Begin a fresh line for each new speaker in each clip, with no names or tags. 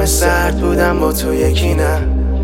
همه سرد بودم با تو یکی نه،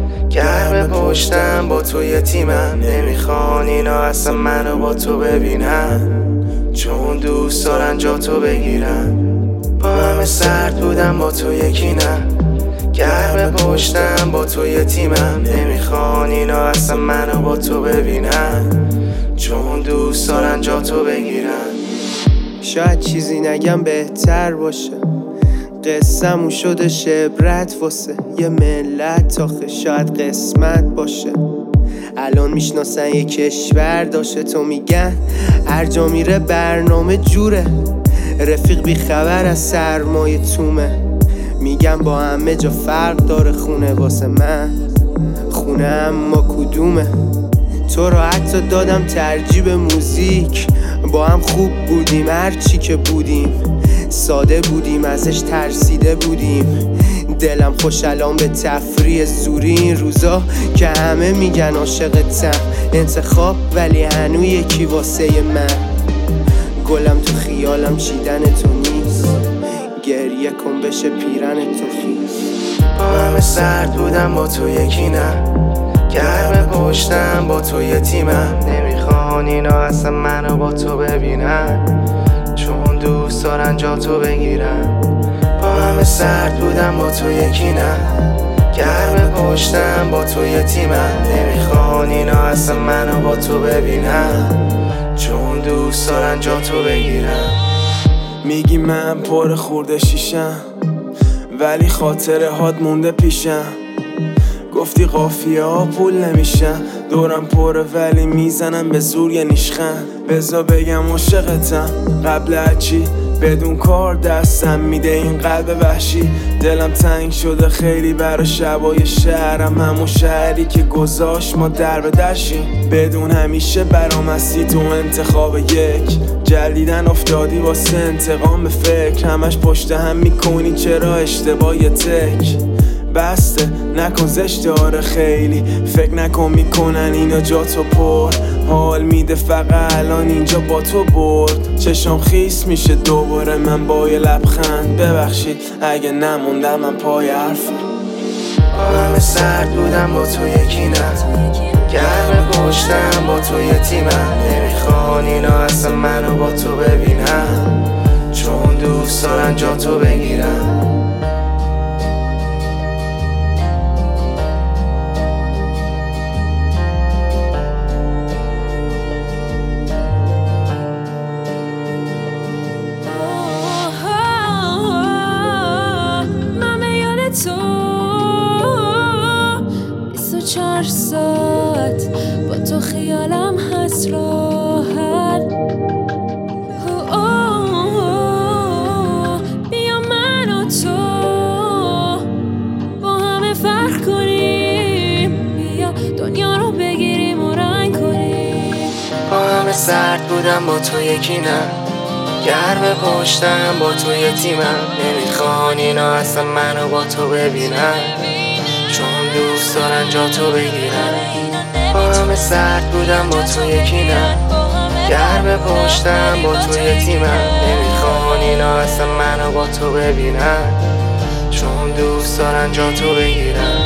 گرم پشتم با تو یه تیمم. نمیخوان اینا اصلا منو با تو ببینن، چون دوست دارن جا تو بگیرن. با همه سرد بودم با تو یکی نه، گرم پشتم با تو یه تیمم. نمیخوان اینا اصلا منو با تو ببینن، چون دوست دارن جا تو بگیرن.
شاید چیزی نگم بهتر باشه، قصه‌مون شده شبرت واسه یه ملت. آخه شاید قسمت باشه الان میشناسن یه کشور داشته. تو میگن هر جا میره برنامه جوره، رفیق بی خبر از سرمایه تومه. میگم با همه جا فرق داره، خونه واسه من خونه اما کدومه. تو را حتی دادم ترجیح به موزیک، با هم خوب بودیم هرچی که بودیم، ساده بودیم ازش ترسیده بودیم. دلم خوش الان به تفریح زوری این روزا که همه میگن عاشقتم. انتخاب ولی هنو یکی واسه من، گلم تو خیالم چیدن تو نیست، گریه کن بشه پیرن تو خیز.
با همه سرد بودم با تو یکی نه، گرم پشتم با تو یه تیمم. نمیخوان اینا اصلا منو با تو ببینن، چون دوست دارن جا تو بگیرن. با همه سرد بودم با تو یکی نه، گرم پشتم با تو یه تیمم. نمیخوان اینا اصلا منو با تو ببینن، چون دوست دارن جا تو بگیرن.
میگی من پر خورده شیشم، ولی خاطره هات مونده پیشم. گفتی قافیه ها پول نمیشن، دورم پره ولی میزنم به زور یه نیشخن. بذار بگم عاشقتم قبل هرچی، بدون کار دستم میده این قلب وحشی. دلم تنگ شده خیلی برا شبای شهرم، همون شهری که گذاشت ما در به درشیم. بدون همیشه برام هستی تو انتخاب یک، جلیدن افتادی واسه انتقام به فکر. همش پشت هم میکنی چرا اشتباه تک بسته نکن زشته. آره خیلی فکر نکن میکنن اینا جا تو پر، حال میده فقط الان اینجا با تو برد. چشم خیس میشه دوباره من با یه لبخند، ببخشید اگه نموندم من پای حرفم.
با همه سرد بودم با تو یکی نه، گرم پشتم با تو یه تیمم. نمیخوان اینا اصلا منو با تو ببینن، چون دوست دارن جا تو بگیرن.
ساعت با تو خیالم هست راحت. بیا من و تو با همه فرق کنیم، بیا دنیا رو بگیریم و رنگ کنیم.
با همه سرد بودم با تو یکی نه، گرم پشتم با تو یه تیمم. نمیخوان اینا اصلا منو با تو ببینن، چون دوست دارن جا تو بگیرن. با همه سرد بودم با تو یکی نه، گرم پشتم با تو یه تیمم. نمیخوان اینا اصلا منو با تو ببینن، چون دوست دارن جا تو بگیرن.